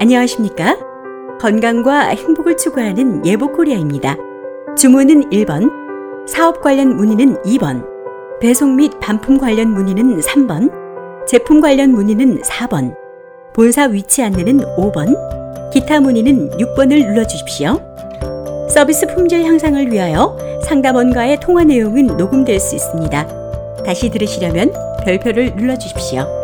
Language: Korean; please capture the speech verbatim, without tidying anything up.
안녕하십니까? 건강과 행복을 추구하는 예보코리아입니다. 주문은 일 번, 사업 관련 문의는 이 번, 배송 및 반품 관련 문의는 삼 번, 제품 관련 문의는 사 번, 본사 위치 안내는 오 번, 기타 문의는 육 번을 눌러주십시오. 서비스 품질 향상을 위하여 상담원과의 통화 내용은 녹음될 수 있습니다. 다시 들으시려면 별표를 눌러주십시오.